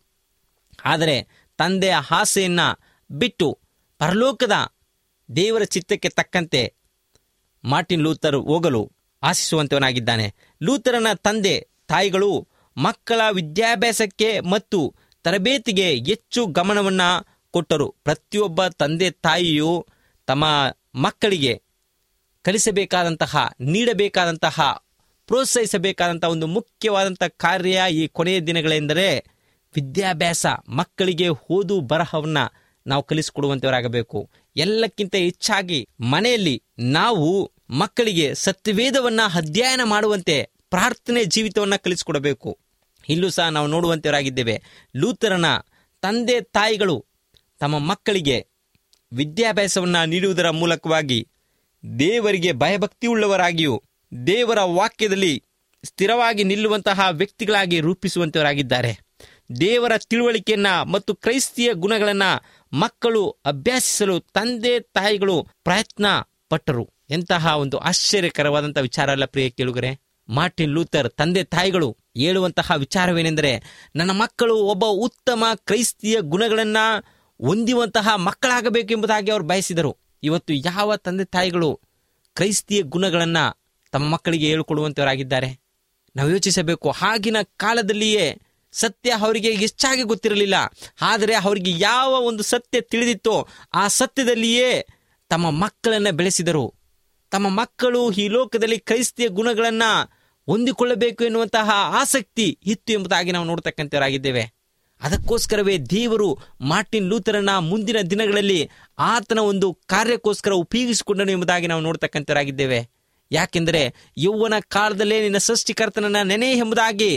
ಆದರೆ ತಂದೆಯ ಆಸೆಯನ್ನು ಬಿಟ್ಟು ಪರಲೋಕದ ದೇವರ ಚಿತ್ತಕ್ಕೆ ತಕ್ಕಂತೆ ಮಾರ್ಟಿನ್ ಲೂಥರ್ ಹೋಗಲು ಆಶಿಸುವಂತವನಾಗಿದ್ದಾನೆ. ಲೂಥರನ ತಂದೆ ತಾಯಿಗಳು ಮಕ್ಕಳ ವಿದ್ಯಾಭ್ಯಾಸಕ್ಕೆ ಮತ್ತು ತರಬೇತಿಗೆ ಹೆಚ್ಚು ಗಮನವನ್ನು ಕೊಟ್ಟರು. ಪ್ರತಿಯೊಬ್ಬ ತಂದೆ ತಾಯಿಯು ತಮ್ಮ ಮಕ್ಕಳಿಗೆ ಕಲಿಸಬೇಕಾದಂತಹ, ನೀಡಬೇಕಾದಂತಹ, ಪ್ರೋತ್ಸಾಹಿಸಬೇಕಾದಂತಹ ಒಂದು ಮುಖ್ಯವಾದಂಥ ಕಾರ್ಯ ಈ ಕೊನೆಯ ದಿನಗಳೆಂದರೆ ವಿದ್ಯಾಭ್ಯಾಸ. ಮಕ್ಕಳಿಗೆ ಓದು ಬರಹವನ್ನು ನಾವು ಕಲಿಸಿಕೊಡುವಂತವರಾಗಬೇಕು. ಎಲ್ಲಕ್ಕಿಂತ ಹೆಚ್ಚಾಗಿ ಮನೆಯಲ್ಲಿ ನಾವು ಮಕ್ಕಳಿಗೆ ಸತ್ಯವೇದವನ್ನು ಅಧ್ಯಯನ ಮಾಡುವಂತೆ ಪ್ರಾರ್ಥನೆ ಜೀವಿತವನ್ನು ಕಲಿಸಿಕೊಡಬೇಕು. ಇಲ್ಲೂ ಸಹ ನಾವು ನೋಡುವಂತವರಾಗಿದ್ದೇವೆ, ಲೂಥರನ ತಂದೆ ತಾಯಿಗಳು ತಮ್ಮ ಮಕ್ಕಳಿಗೆ ವಿದ್ಯಾಭ್ಯಾಸವನ್ನು ನೀಡುವುದರ ಮೂಲಕವಾಗಿ ದೇವರಿಗೆ ಭಯಭಕ್ತಿಯುಳ್ಳವರಾಗಿಯೂ ದೇವರ ವಾಕ್ಯದಲ್ಲಿ ಸ್ಥಿರವಾಗಿ ನಿಲ್ಲುವಂತಹ ವ್ಯಕ್ತಿಗಳಾಗಿ ರೂಪಿಸುವಂತವರಾಗಿದ್ದಾರೆ. ದೇವರ ತಿಳುವಳಿಕೆಯನ್ನು ಮತ್ತು ಕ್ರೈಸ್ತಿಯ ಗುಣಗಳನ್ನು ಮಕ್ಕಳು ಅಭ್ಯಾಸಿಸಲು ತಂದೆ ತಾಯಿಗಳು ಪ್ರಯತ್ನ ಪಟ್ಟರು. ಎಂತಹ ಒಂದು ಆಶ್ಚರ್ಯಕರವಾದಂಥ ವಿಚಾರ ಅಲ್ಲ ಪ್ರಿಯ ಕೇಳುಗರೆ. ಮಾರ್ಟಿನ್ ಲೂಥರ್ ತಂದೆ ತಾಯಿಗಳು ಹೇಳುವಂತಹ ವಿಚಾರವೇನೆಂದರೆ, ನನ್ನ ಮಕ್ಕಳು ಒಬ್ಬ ಉತ್ತಮ ಕ್ರೈಸ್ತಿಯ ಗುಣಗಳನ್ನು ಹೊಂದುವಂತಹ ಮಕ್ಕಳಾಗಬೇಕೆಂಬುದಾಗಿ ಅವರು ಬಯಸಿದರು. ಇವತ್ತು ಯಾವ ತಂದೆ ತಾಯಿಗಳು ಕ್ರೈಸ್ತಿಯ ಗುಣಗಳನ್ನು ತಮ್ಮ ಮಕ್ಕಳಿಗೆ ಹೇಳಿಕೊಡುವಂತವರಾಗಿದ್ದಾರೆ? ನಾವು ಯೋಚಿಸಬೇಕು. ಆಗಿನ ಕಾಲದಲ್ಲಿಯೇ ಸತ್ಯ ಅವರಿಗೆ ಹೆಚ್ಚಾಗಿ ಗೊತ್ತಿರಲಿಲ್ಲ. ಆದರೆ ಅವರಿಗೆ ಯಾವ ಒಂದು ಸತ್ಯ ತಿಳಿದಿತ್ತೋ ಆ ಸತ್ಯದಲ್ಲಿಯೇ ತಮ್ಮ ಮಕ್ಕಳನ್ನು ಬೆಳೆಸಿದರು. ತಮ್ಮ ಮಕ್ಕಳು ಈ ಲೋಕದಲ್ಲಿ ಕ್ರೈಸ್ತಿಯ ಗುಣಗಳನ್ನು ಹೊಂದಿಕೊಳ್ಳಬೇಕು ಎನ್ನುವಂತಹ ಆಸಕ್ತಿ ಇತ್ತು ಎಂಬುದಾಗಿ ನಾವು ನೋಡ್ತಕ್ಕಂಥವರಾಗಿದ್ದೇವೆ. ಅದಕ್ಕೋಸ್ಕರವೇ ದೇವರು ಮಾರ್ಟಿನ್ ಲೂಥರನ ಮುಂದಿನ ದಿನಗಳಲ್ಲಿ ಆತನ ಒಂದು ಕಾರ್ಯಕ್ಕೋಸ್ಕರ ಉಪಯೋಗಿಸಿಕೊಂಡನು ಎಂಬುದಾಗಿ ನಾವು ನೋಡ್ತಕ್ಕಂಥವರಾಗಿದ್ದೇವೆ. ಯಾಕೆಂದರೆ ಯೌವನ ಕಾಲದಲ್ಲೇ ನಿನ್ನ ಸೃಷ್ಟಿಕರ್ತನನ್ನ ನೆನೆ ಎಂಬುದಾಗಿ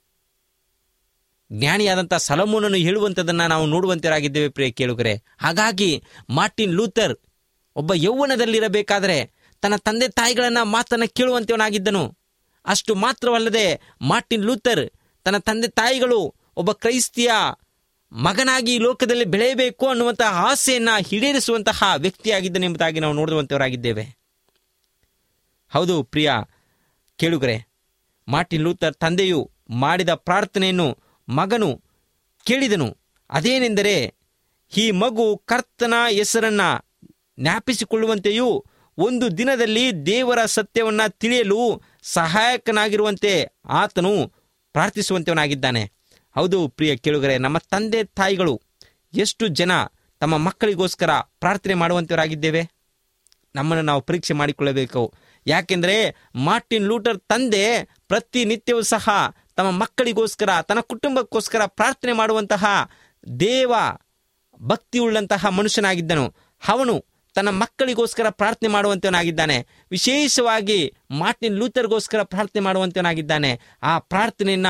ಜ್ಞಾನಿಯಾದಂಥ ಸೊಲೊಮೋನನು ಹೇಳುವಂಥದ್ದನ್ನು ನಾವು ನೋಡುವಂತರಾಗಿದ್ದೇವೆ ಪ್ರಿಯ ಕೇಳುಗರೆ. ಹಾಗಾಗಿ ಮಾರ್ಟಿನ್ ಲೂಥರ್ ಒಬ್ಬ ಯೌವನದಲ್ಲಿರಬೇಕಾದರೆ ತನ್ನ ತಂದೆ ತಾಯಿಗಳನ್ನ ಮಾತನ್ನು ಕೇಳುವಂತವನಾಗಿದ್ದನು. ಅಷ್ಟು ಮಾತ್ರವಲ್ಲದೆ ಮಾರ್ಟಿನ್ ಲೂಥರ್ ತನ್ನ ತಂದೆ ತಾಯಿಗಳು ಒಬ್ಬ ಕ್ರೈಸ್ತಿಯ ಮಗನಾಗಿ ಈ ಲೋಕದಲ್ಲಿ ಬೆಳೆಯಬೇಕು ಅನ್ನುವಂತಹ ಆಸೆಯನ್ನು ಈಡೇರಿಸುವಂತಹ ವ್ಯಕ್ತಿಯಾಗಿದ್ದನು ಎಂಬುದಾಗಿ ನಾವು ನೋಡುವಂತವರಾಗಿದ್ದೇವೆ. ಹೌದು ಪ್ರಿಯ ಕೇಳುಗರೆ, ಮಾರ್ಟಿನ್ ಲೂಥರ್ ತಂದೆಯು ಮಾಡಿದ ಪ್ರಾರ್ಥನೆಯನ್ನು ಮಗನು ಕೇಳಿದನು. ಅದೇನೆಂದರೆ, ಈ ಮಗು ಕರ್ತನ ಹೆಸರನ್ನ ಜ್ಞಾಪಿಸಿಕೊಳ್ಳುವಂತೆಯೂ ಒಂದು ದಿನದಲ್ಲಿ ದೇವರ ಸತ್ಯವನ್ನು ತಿಳಿಯಲು ಸಹಾಯಕನಾಗಿರುವಂತೆ ಆತನು ಪ್ರಾರ್ಥಿಸುವಂತವನಾಗಿದ್ದಾನೆ. ಹೌದು ಪ್ರಿಯ ಕೇಳುಗರೆ, ನಮ್ಮ ತಂದೆ ತಾಯಿಗಳು ಎಷ್ಟು ಜನ ತಮ್ಮ ಮಕ್ಕಳಿಗೋಸ್ಕರ ಪ್ರಾರ್ಥನೆ ಮಾಡುವಂತವರಾಗಿದ್ದೇವೆ? ನಮ್ಮನ್ನು ನಾವು ಪರೀಕ್ಷೆ ಮಾಡಿಕೊಳ್ಳಬೇಕು. ಯಾಕೆಂದರೆ ಮಾರ್ಟಿನ್ ಲೂಥರ್ ತಂದೆ ಪ್ರತಿನಿತ್ಯವೂ ಸಹ ತಮ್ಮ ಮಕ್ಕಳಿಗೋಸ್ಕರ, ತನ್ನ ಕುಟುಂಬಕ್ಕೋಸ್ಕರ ಪ್ರಾರ್ಥನೆ ಮಾಡುವಂತಹ ದೇವ ಭಕ್ತಿಯುಳ್ಳಂತಹ ಮನುಷ್ಯನಾಗಿದ್ದನು. ಅವನು ತನ್ನ ಮಕ್ಕಳಿಗೋಸ್ಕರ ಪ್ರಾರ್ಥನೆ ಮಾಡುವಂತವನಾಗಿದ್ದಾನೆ. ವಿಶೇಷವಾಗಿ ಮಾರ್ಟಿನ್ ಲೂಥರ್ಗೋಸ್ಕರ ಪ್ರಾರ್ಥನೆ ಮಾಡುವಂತವನಾಗಿದ್ದಾನೆ. ಆ ಪ್ರಾರ್ಥನೆಯನ್ನು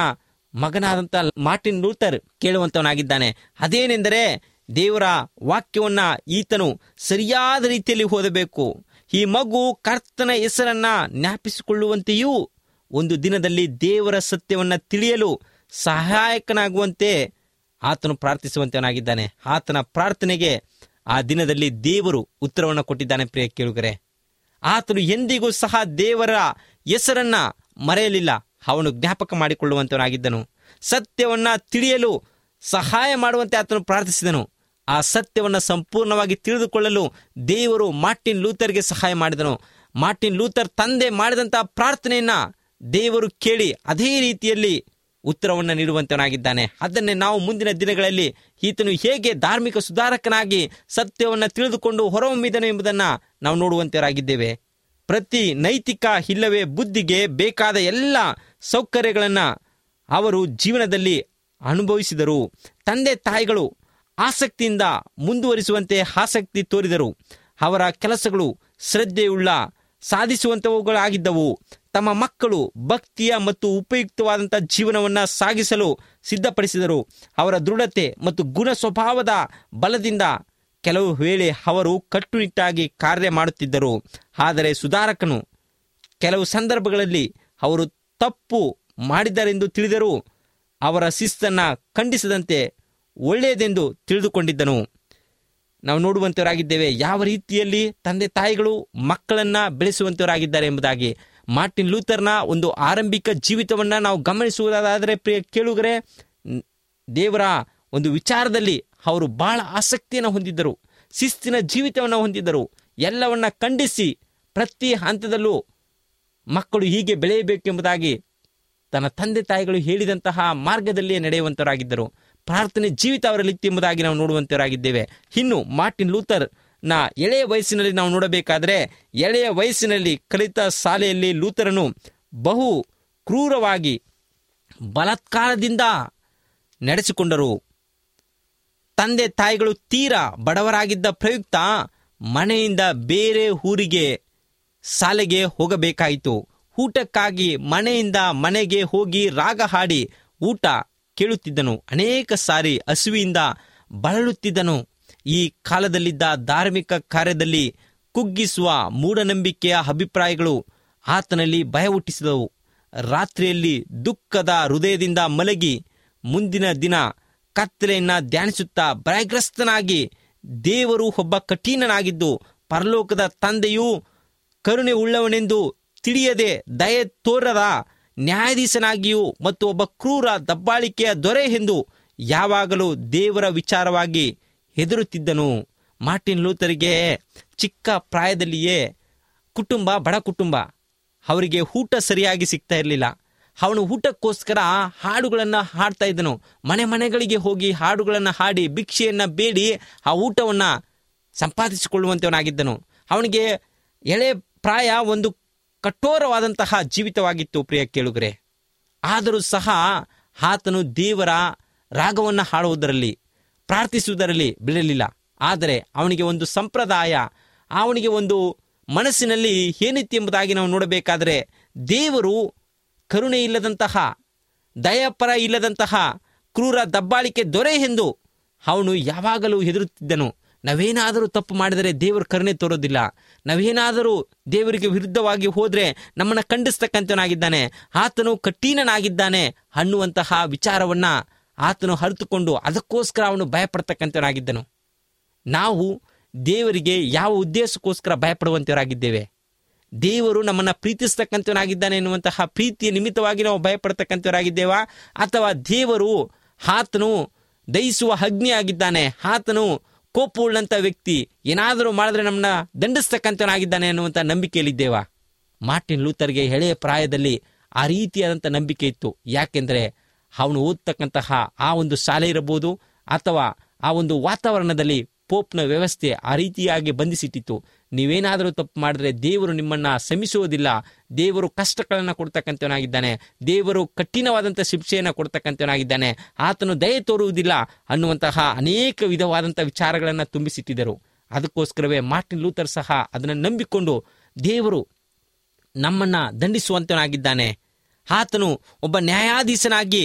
ಮಗನಾದಂಥ ಮಾರ್ಟಿನ್ ಲೂಥರ್ ಕೇಳುವಂತವನಾಗಿದ್ದಾನೆ. ಅದೇನೆಂದರೆ, ದೇವರ ವಾಕ್ಯವನ್ನ ಈತನು ಸರಿಯಾದ ರೀತಿಯಲ್ಲಿ ಓದಬೇಕು. ಈ ಮಗು ಕರ್ತನ ಹೆಸರನ್ನ ಜ್ಞಾಪಿಸಿಕೊಳ್ಳುವಂತೆಯೂ ಒಂದು ದಿನದಲ್ಲಿ ದೇವರ ಸತ್ಯವನ್ನ ತಿಳಿಯಲು ಸಹಾಯಕನಾಗುವಂತೆ ಆತನು ಪ್ರಾರ್ಥಿಸುವಂತವನಾಗಿದ್ದಾನೆ. ಆತನ ಪ್ರಾರ್ಥನೆಗೆ ಆ ದಿನದಲ್ಲಿ ದೇವರು ಉತ್ತರವನ್ನು ಕೊಟ್ಟಿದ್ದಾನೆ. ಪ್ರಿಯ ಕೇಳುಗರೆ, ಆತನು ಎಂದಿಗೂ ಸಹ ದೇವರ ಹೆಸರನ್ನ ಮರೆಯಲಿಲ್ಲ. ಅವನು ಜ್ಞಾಪಕ ಮಾಡಿಕೊಳ್ಳುವಂತವನಾಗಿದ್ದನು. ಸತ್ಯವನ್ನ ತಿಳಿಯಲು ಸಹಾಯ ಮಾಡುವಂತೆ ಆತನು ಪ್ರಾರ್ಥಿಸಿದನು. ಆ ಸತ್ಯವನ್ನು ಸಂಪೂರ್ಣವಾಗಿ ತಿಳಿದುಕೊಳ್ಳಲು ದೇವರು ಮಾರ್ಟಿನ್ ಲೂಥರ್ಗೆ ಸಹಾಯ ಮಾಡಿದನು. ಮಾರ್ಟಿನ್ ಲೂಥರ್ ತಂದೆ ಮಾಡಿದಂತಹ ಪ್ರಾರ್ಥನೆಯನ್ನ ದೇವರು ಕೇಳಿ ಅದೇ ರೀತಿಯಲ್ಲಿ ಉತ್ತರವನ್ನು ನೀಡುವಂತವನಾಗಿದ್ದಾನೆ. ಅದನ್ನೇ ನಾವು ಮುಂದಿನ ದಿನಗಳಲ್ಲಿ ಈತನು ಹೇಗೆ ಧಾರ್ಮಿಕ ಸುಧಾರಕನಾಗಿ ಸತ್ಯವನ್ನು ತಿಳಿದುಕೊಂಡು ಹೊರಹೊಮ್ಮಿದನು ಎಂಬುದನ್ನು ನಾವು ನೋಡುವಂತವರಾಗಿದ್ದೇವೆ. ಪ್ರತಿ ನೈತಿಕ ಇಲ್ಲವೇ ಬುದ್ಧಿಗೆ ಬೇಕಾದ ಎಲ್ಲ ಸೌಕರ್ಯಗಳನ್ನು ಅವರು ಜೀವನದಲ್ಲಿ ಅನುಭವಿಸಿದರು. ತಂದೆ ತಾಯಿಗಳು ಆಸಕ್ತಿಯಿಂದ ಮುಂದುವರಿಸುವಂತೆ ಆಸಕ್ತಿ ತೋರಿದರು. ಅವರ ಕೆಲಸಗಳು ಶ್ರದ್ಧೆಯುಳ್ಳ ಸಾಧಿಸುವಂತವುಗಳಾಗಿದ್ದವು. ತಮ್ಮ ಮಕ್ಕಳು ಭಕ್ತಿಯ ಮತ್ತು ಉಪಯುಕ್ತವಾದಂಥ ಜೀವನವನ್ನು ಸಾಗಿಸಲು ಸಿದ್ಧಪಡಿಸಿದರು. ಅವರ ದೃಢತೆ ಮತ್ತು ಗುಣ ಸ್ವಭಾವದ ಬಲದಿಂದ ಕೆಲವು ವೇಳೆ ಅವರು ಕಟ್ಟುನಿಟ್ಟಾಗಿ ಕಾರ್ಯ ಮಾಡುತ್ತಿದ್ದರು. ಆದರೆ ಸುಧಾರಕನು ಕೆಲವು ಸಂದರ್ಭಗಳಲ್ಲಿ ಅವರು ತಪ್ಪು ಮಾಡಿದರೆಂದು ತಿಳಿದರೂ ಅವರ ಶಿಸ್ತನ್ನು ಖಂಡಿಸದಂತೆ ಒಳ್ಳೆಯದೆಂದು ತಿಳಿದುಕೊಂಡಿದ್ದನು. ನಾವು ನೋಡುವಂತವರಾಗಿದ್ದೇವೆ ಯಾವ ರೀತಿಯಲ್ಲಿ ತಂದೆ ತಾಯಿಗಳು ಮಕ್ಕಳನ್ನ ಬೆಳೆಸುವಂತವರಾಗಿದ್ದಾರೆ ಎಂಬುದಾಗಿ. ಮಾರ್ಟಿನ್ ಲೂಥರ್ನ ಒಂದು ಆರಂಭಿಕ ಜೀವಿತವನ್ನ ನಾವು ಗಮನಿಸುವುದಾದರೆ ಪ್ರಿಯ ಕೇಳುಗರೆ, ದೇವರ ಒಂದು ವಿಚಾರದಲ್ಲಿ ಅವರು ಬಹಳ ಆಸಕ್ತಿಯನ್ನು ಹೊಂದಿದ್ದರು. ಶಿಸ್ತಿನ ಜೀವಿತವನ್ನು ಹೊಂದಿದ್ದರು. ಎಲ್ಲವನ್ನ ಖಂಡಿಸಿ ಪ್ರತಿ ಹಂತದಲ್ಲೂ ಮಕ್ಕಳು ಹೀಗೆ ಬೆಳೆಯಬೇಕೆಂಬುದಾಗಿ ತನ್ನ ತಂದೆ ತಾಯಿಗಳು ಹೇಳಿದಂತಹ ಮಾರ್ಗದಲ್ಲಿಯೇ ನಡೆಯುವಂತವರಾಗಿದ್ದರು. ಪ್ರಾರ್ಥನೆ ಜೀವಿತ ಅವರಲ್ಲಿತ್ತು ಎಂಬುದಾಗಿ ನಾವು ನೋಡುವಂತವರಾಗಿದ್ದೇವೆ. ಇನ್ನು ಮಾರ್ಟಿನ್ ಲೂಥರ್ ನ ಎಳೆಯ ವಯಸ್ಸಿನಲ್ಲಿ ನಾವು ನೋಡಬೇಕಾದರೆ, ಎಳೆಯ ವಯಸ್ಸಿನಲ್ಲಿ ಕಲಿತ ಶಾಲೆಯಲ್ಲಿ ಲೂಥರನು ಬಹು ಕ್ರೂರವಾಗಿ ಬಲಾತ್ಕಾರದಿಂದ ನಡೆಸಿಕೊಂಡರು. ತಂದೆ ತಾಯಿಗಳು ತೀರಾ ಬಡವರಾಗಿದ್ದ ಪ್ರಯುಕ್ತ ಮನೆಯಿಂದ ಬೇರೆ ಊರಿಗೆ ಶಾಲೆಗೆ ಹೋಗಬೇಕಾಯಿತು. ಊಟಕ್ಕಾಗಿ ಮನೆಯಿಂದ ಮನೆಗೆ ಹೋಗಿ ರಾಗ ಹಾಡಿ ಊಟ ಕೇಳುತ್ತಿದ್ದನು. ಅನೇಕ ಸಾರಿ ಹಸಿವಿಯಿಂದ ಬಳಲುತ್ತಿದ್ದನು. ಈ ಕಾಲದಲ್ಲಿದ್ದ ಧಾರ್ಮಿಕ ಕಾರ್ಯದಲ್ಲಿ ಕುಗ್ಗಿಸುವ ಮೂಢನಂಬಿಕೆಯ ಅಭಿಪ್ರಾಯಗಳು ಆತನಲ್ಲಿ ಭಯ ಹುಟ್ಟಿಸಿದವು. ರಾತ್ರಿಯಲ್ಲಿ ದುಃಖದ ಹೃದಯದಿಂದ ಮಲಗಿ ಮುಂದಿನ ದಿನ ಕತ್ತಲೆಯನ್ನ ಧ್ಯಾನಿಸುತ್ತಾ ಭಯಗ್ರಸ್ತನಾಗಿ, ದೇವರು ಒಬ್ಬ ಕಠಿಣನಾಗಿದ್ದು ಪರಲೋಕದ ತಂದೆಯೂ ಕರುಣೆ ಉಳ್ಳವನೆಂದು ತಿಳಿಯದೆ ದಯೆ ತೋರದ ನ್ಯಾಯಾಧೀಶನಾಗಿಯೂ ಮತ್ತು ಒಬ್ಬ ಕ್ರೂರ ದಬ್ಬಾಳಿಕೆಯ ದೊರೆ ಎಂದು ಯಾವಾಗಲೂ ದೇವರ ವಿಚಾರವಾಗಿ ಹೆದರುತ್ತಿದ್ದನು. ಮಾರ್ಟಿನ್ ಲೂಥರ್ಗೆ ಚಿಕ್ಕ ಪ್ರಾಯದಲ್ಲಿಯೇ ಕುಟುಂಬ ಬಡ ಕುಟುಂಬ, ಅವರಿಗೆ ಊಟ ಸರಿಯಾಗಿ ಸಿಗ್ತಾ ಇರಲಿಲ್ಲ. ಅವನು ಊಟಕ್ಕೋಸ್ಕರ ಹಾಡುಗಳನ್ನು ಹಾಡ್ತಾ ಇದ್ದನು. ಮನೆ ಮನೆಗಳಿಗೆ ಹೋಗಿ ಹಾಡುಗಳನ್ನು ಹಾಡಿ ಭಿಕ್ಷೆಯನ್ನ ಬೇಡಿ ಆ ಊಟವನ್ನ ಸಂಪಾದಿಸಿಕೊಳ್ಳುವಂತವನಾಗಿದ್ದನು. ಅವನಿಗೆ ಎಳೆ ಪ್ರಾಯ ಒಂದು ಕಠೋರವಾದಂತಹ ಜೀವಿತವಾಗಿತ್ತು ಪ್ರಿಯ ಕೇಳುಗರೆ. ಆದರೂ ಸಹ ಆತನು ದೇವರ ರಾಗವನ್ನು ಹಾಡುವುದರಲ್ಲಿ ಪ್ರಾರ್ಥಿಸುವುದರಲ್ಲಿ ಬಿಡಲಿಲ್ಲ. ಆದರೆ ಅವನಿಗೆ ಒಂದು ಸಂಪ್ರದಾಯ, ಅವನಿಗೆ ಒಂದು ಮನಸ್ಸಿನಲ್ಲಿ ಏನಿತ್ತು ಎಂಬುದಾಗಿ ನಾವು ನೋಡಬೇಕಾದರೆ, ದೇವರು ಕರುಣೆ ಇಲ್ಲದಂತಹ, ದಯಾಪರ ಇಲ್ಲದಂತಹ ಕ್ರೂರ ದಬ್ಬಾಳಿಕೆ ದೊರೆ ಎಂದು ಅವನು ಯಾವಾಗಲೂ ಹೆದರುತ್ತಿದ್ದನು. ನಾವೇನಾದರೂ ತಪ್ಪು ಮಾಡಿದರೆ ದೇವರು ಕರುಣೆ ತೋರೋದಿಲ್ಲ. ನಾವೇನಾದರೂ ದೇವರಿಗೆ ವಿರುದ್ಧವಾಗಿ ಹೋದರೆ ನಮ್ಮನ್ನು ಖಂಡಿಸ್ತಕ್ಕಂಥವನಾಗಿದ್ದಾನೆ, ಆತನು ಕಠಿಣನಾಗಿದ್ದಾನೆ ಅನ್ನುವಂತಹ ವಿಚಾರವನ್ನ ಆತನು ಅರಿತುಕೊಂಡು ಅದಕ್ಕೋಸ್ಕರ ಅವನು ಭಯಪಡ್ತಕ್ಕಂಥವನಾಗಿದ್ದನು. ನಾವು ದೇವರಿಗೆ ಯಾವ ಉದ್ದೇಶಕ್ಕೋಸ್ಕರ ಭಯಪಡುವಂತವರಾಗಿದ್ದೇವೆ? ದೇವರು ನಮ್ಮನ್ನು ಪ್ರೀತಿಸ್ತಕ್ಕಂಥವನಾಗಿದ್ದಾನೆ ಎನ್ನುವಂತಹ ಪ್ರೀತಿಯ ನಿಮಿತ್ತವಾಗಿ ನಾವು ಭಯಪಡ್ತಕ್ಕಂಥವರಾಗಿದ್ದೇವಾ? ಅಥವಾ ದೇವರು ಆತನು ದಹಿಸುವ ಅಗ್ನಿ ಆಗಿದ್ದಾನೆ, ಆತನು ಕೋಪವುಳ್ಳಂಥ ವ್ಯಕ್ತಿ, ಏನಾದರೂ ಮಾಡಿದ್ರೆ ನಮ್ಮನ್ನ ದಂಡಿಸ್ತಕ್ಕಂಥವನಾಗಿದ್ದಾನೆ ಅನ್ನುವಂಥ ನಂಬಿಕೆಯಲ್ಲಿದ್ದೇವಾ? ಮಾರ್ಟಿನ್ ಲೂಥರ್ಗೆ ಎಳೆಯ ಪ್ರಾಯದಲ್ಲಿ ಆ ರೀತಿಯಾದಂಥ ನಂಬಿಕೆ ಇತ್ತು. ಯಾಕೆಂದರೆ ಅವನು ಓದ್ತಕ್ಕಂತಹ ಆ ಒಂದು ಶಾಲೆ ಇರಬಹುದು ಅಥವಾ ಆ ಒಂದು ವಾತಾವರಣದಲ್ಲಿ ಪೋಪ್ನ ವ್ಯವಸ್ಥೆ ಆ ರೀತಿಯಾಗಿ ಬಂಧಿಸಿಟ್ಟಿತ್ತು. ನೀವೇನಾದರೂ ತಪ್ಪು ಮಾಡಿದ್ರೆ ದೇವರು ನಿಮ್ಮನ್ನ ಶ್ರಮಿಸುವುದಿಲ್ಲ, ದೇವರು ಕಷ್ಟಗಳನ್ನು ಕೊಡ್ತಕ್ಕಂಥವನಾಗಿದ್ದಾನೆ, ದೇವರು ಕಠಿಣವಾದಂಥ ಶಿಕ್ಷೆಯನ್ನು ಕೊಡ್ತಕ್ಕಂಥವನಾಗಿದ್ದಾನೆ, ಆತನು ದಯೆ ತೋರುವುದಿಲ್ಲ ಅನ್ನುವಂತಹ ಅನೇಕ ವಿಧವಾದಂಥ ವಿಚಾರಗಳನ್ನು ತುಂಬಿಸಿಟ್ಟಿದ್ದರು. ಅದಕ್ಕೋಸ್ಕರವೇ ಮಾರ್ಟಿನ್ ಲೂಥರ್ ಸಹ ಅದನ್ನು ನಂಬಿಕೊಂಡು ದೇವರು ನಮ್ಮನ್ನ ದಂಡಿಸುವಂತನಾಗಿದ್ದಾನೆ, ಆತನು ಒಬ್ಬ ನ್ಯಾಯಾಧೀಶನಾಗಿ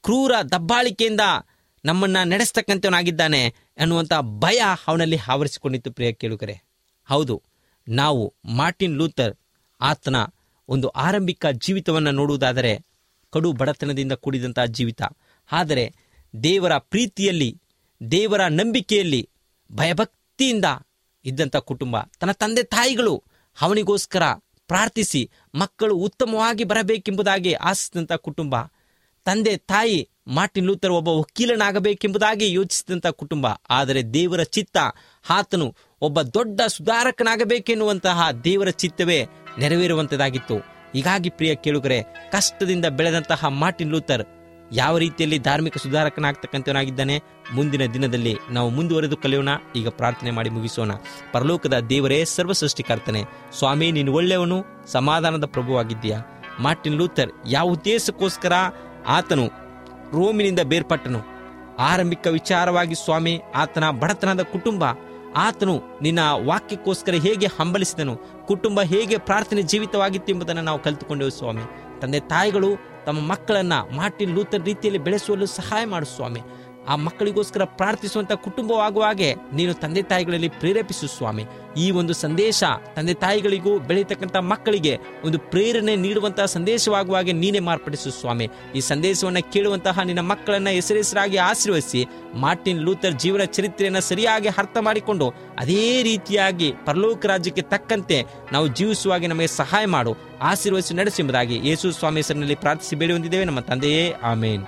ಕ್ರೂರ ದಬ್ಬಾಳಿಕೆಯಿಂದ ನಮ್ಮನ್ನ ನಡೆಸ್ತಕ್ಕಂಥವನಾಗಿದ್ದಾನೆ ಅನ್ನುವಂಥ ಭಯ ಅವನಲ್ಲಿ ಆವರಿಸಿಕೊಂಡಿತ್ತು. ಪ್ರಿಯ ಕೇಳುಗರೆ, ಹೌದು, ನಾವು ಮಾರ್ಟಿನ್ ಲೂಥರ್ ಆತನ ಒಂದು ಆರಂಭಿಕ ಜೀವಿತವನ್ನು ನೋಡುವುದಾದರೆ ಕಡು ಬಡತನದಿಂದ ಕೂಡಿದಂತಹ ಜೀವಿತ, ಆದರೆ ದೇವರ ಪ್ರೀತಿಯಲ್ಲಿ, ದೇವರ ನಂಬಿಕೆಯಲ್ಲಿ, ಭಯಭಕ್ತಿಯಿಂದ ಇದ್ದಂಥ ಕುಟುಂಬ. ತನ್ನ ತಂದೆ ತಾಯಿಗಳು ಅವನಿಗೋಸ್ಕರ ಪ್ರಾರ್ಥಿಸಿ ಮಕ್ಕಳು ಉತ್ತಮವಾಗಿ ಬರಬೇಕೆಂಬುದಾಗಿ ಆಶಿಸಿದಂಥ ಕುಟುಂಬ. ತಂದೆ ತಾಯಿ ಮಾರ್ಟಿನ್ ಲೂಥರ್ ಒಬ್ಬ ವಕೀಲನಾಗಬೇಕೆಂಬುದಾಗಿ ಯೋಚಿಸಿದಂಥ ಕುಟುಂಬ. ಆದರೆ ದೇವರ ಚಿತ್ತ ಆತನು ಒಬ್ಬ ದೊಡ್ಡ ಸುಧಾರಕನಾಗಬೇಕೆನ್ನುವಂತಹ ದೇವರ ಚಿತ್ತವೇ ನೆರವೇರುವಂಥದ್ದಾಗಿತ್ತು. ಹೀಗಾಗಿ ಪ್ರಿಯ ಕೇಳುಗರೆ, ಕಷ್ಟದಿಂದ ಬೆಳೆದಂತಹ ಮಾರ್ಟಿನ್ ಲೂಥರ್ ಯಾವ ರೀತಿಯಲ್ಲಿ ಧಾರ್ಮಿಕ ಸುಧಾರಕನಾಗ್ತಕ್ಕಂಥವನಾಗಿದ್ದಾನೆ ಮುಂದಿನ ದಿನದಲ್ಲಿ ನಾವು ಮುಂದುವರೆದು ಕಲಿಯೋಣ. ಈಗ ಪ್ರಾರ್ಥನೆ ಮಾಡಿ ಮುಗಿಸೋಣ. ಪರಲೋಕದ ದೇವರೇ, ಸರ್ವ ಸೃಷ್ಟಿಕರ್ತನೆ, ಸ್ವಾಮಿ, ನೀನು ಒಳ್ಳೆಯವನು, ಸಮಾಧಾನದ ಪ್ರಭುವಾಗಿದ್ದೀಯಾ. ಮಾರ್ಟಿನ್ ಲೂಥರ್ ಯಾವ ಉದ್ದೇಶಕ್ಕೋಸ್ಕರ ಆತನು ರೋಮಿನಿಂದ ಬೇರ್ಪಟ್ಟನು, ಆರಂಭಿಕ ವಿಚಾರವಾಗಿ ಸ್ವಾಮಿ ಆತನ ಬಡತನದ ಕುಟುಂಬ, ಆತನು ನಿನ್ನ ವಾಕ್ಯಕ್ಕೋಸ್ಕರ ಹೇಗೆ ಹಂಬಲಿಸಿದನು, ಕುಟುಂಬ ಹೇಗೆ ಪ್ರಾರ್ಥನೆ ಜೀವಿತವಾಗಿತ್ತು ಎಂಬುದನ್ನು ನಾವು ಕಲಿತುಕೊಂಡೆವು ಸ್ವಾಮಿ. ತಂದೆ ತಾಯಿಗಳು ತಮ್ಮ ಮಕ್ಕಳನ್ನ ಮಾರ್ಟಿನ್ ಲೂಥರ್ ರೀತಿಯಲ್ಲಿ ಬೆಳೆಸುವಲು ಸಹಾಯ ಮಾಡು ಸ್ವಾಮಿ. ಆ ಮಕ್ಕಳಿಗೋಸ್ಕರ ಪ್ರಾರ್ಥಿಸುವಂತ ಕುಟುಂಬವಾಗುವ ಹಾಗೆ ನೀನು ತಂದೆ ತಾಯಿಗಳಲ್ಲಿ ಪ್ರೇರೇಪಿಸು ಸ್ವಾಮಿ. ಈ ಒಂದು ಸಂದೇಶ ತಂದೆ ತಾಯಿಗಳಿಗೂ ಬೆಳೀತಕ್ಕಂಥ ಮಕ್ಕಳಿಗೆ ಒಂದು ಪ್ರೇರಣೆ ನೀಡುವಂತಹ ಸಂದೇಶವಾಗುವ ಹಾಗೆ ನೀನೇ ಮಾರ್ಪಡಿಸು ಸ್ವಾಮಿ. ಈ ಸಂದೇಶವನ್ನು ಕೇಳುವಂತಹ ನಿನ್ನ ಮಕ್ಕಳನ್ನ ಹೆಸರೆಸರಾಗಿ ಆಶೀರ್ವದಿಸಿ ಮಾರ್ಟಿನ್ ಲೂಥರ್ ಜೀವನ ಚರಿತ್ರೆಯನ್ನು ಸರಿಯಾಗಿ ಅರ್ಥ ಮಾಡಿಕೊಂಡು ಅದೇ ರೀತಿಯಾಗಿ ಪರಲೋಕ ರಾಜ್ಯಕ್ಕೆ ತಕ್ಕಂತೆ ನಾವು ಜೀವಿಸುವಾಗೆ ನಮಗೆ ಸಹಾಯ ಮಾಡು, ಆಶೀರ್ವದಿಸಿ ನಡೆಸುವುದಾಗಿ ಯೇಸು ಸ್ವಾಮಿ ಹೆಸರಿನಲ್ಲಿ ಪ್ರಾರ್ಥಿಸಿ ಬೇಡಿ ಹೊಂದಿದ್ದೇವೆ ನಮ್ಮ ತಂದೆಯೇ, ಆಮೇನ್.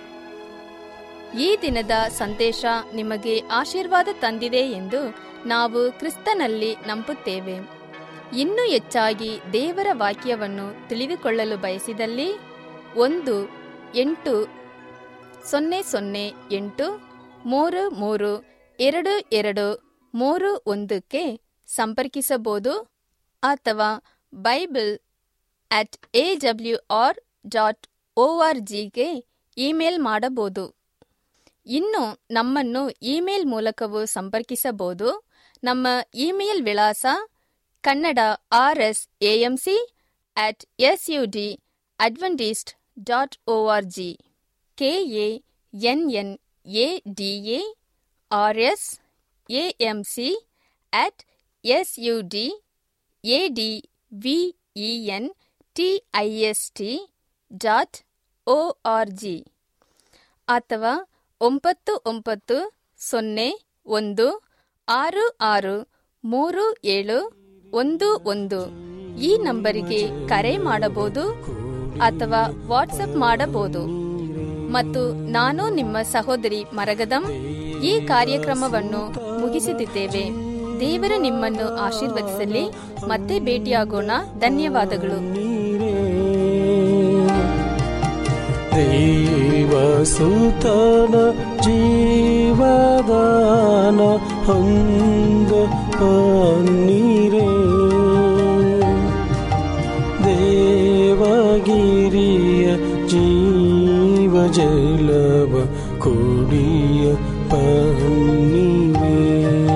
ಈ ದಿನದ ಸಂದೇಶ ನಿಮಗೆ ಆಶೀರ್ವಾದ ತಂದಿದೆ ಎಂದು ನಾವು ಕ್ರಿಸ್ತನಲ್ಲಿ ನಂಬುತ್ತೇವೆ. ಇನ್ನೂ ಹೆಚ್ಚಾಗಿ ದೇವರ ವಾಕ್ಯವನ್ನು ತಿಳಿದುಕೊಳ್ಳಲು ಬಯಸಿದಲ್ಲಿ ಒಂದು ಎಂಟು ಸೊನ್ನೆ ಸೊನ್ನೆ ಎಂಟು ಮೂರು ಮೂರು ಎರಡು ಎರಡು ಮೂರು ಒಂದಕ್ಕೆ ಸಂಪರ್ಕಿಸಬಹುದು ಅಥವಾ Bible at A W R dot O R ಜಿಗೆ ಇಮೇಲ್ ಮಾಡಬಹುದು. ಇನ್ನು ನಮ್ಮನ್ನು ಇಮೇಲ್ ಮೂಲಕವೂ ಸಂಪರ್ಕಿಸಬಹುದು. ನಮ್ಮ ಇಮೇಲ್ ವಿಳಾಸ Kannada R S A M C at S U D Adventist dot O R G, K A N N A D A R S A M C at S U D A D V E N T I S T dot O R G ಅಥವಾ ಒಂಬತ್ತು ಒಂಬತ್ತು ಸೊನ್ನೆ ಒಂದು ಆರು ಆರು ಮೂರು ಏಳು ಒಂದು ಒಂದು ಈ ನಂಬರಿಗೆ ಕರೆ ಮಾಡಬಹುದು ಅಥವಾ ವಾಟ್ಸಪ್ ಮಾಡಬಹುದು. ಮತ್ತು ನಾನು ನಿಮ್ಮ ಸಹೋದರಿ ಮರಗದಂ ಈ ಕಾರ್ಯಕ್ರಮವನ್ನು ಮುಗಿಸುತ್ತಿದ್ದೇವೆ. ದೇವರು ನಿಮ್ಮನ್ನು ಆಶೀರ್ವದಿಸಲಿ. ಮತ್ತೆ ಭೇಟಿಯಾಗೋಣ. ಧನ್ಯವಾದಗಳು. ದೇವಸುತನ ಜೀವದಾನ ಹೊಂದ ನೀರೇ, ದೇವಗಿರಿಯ ಜೀವ ಜಲವ ಕುಡಿಯ ಪನ್ನೀರೇ.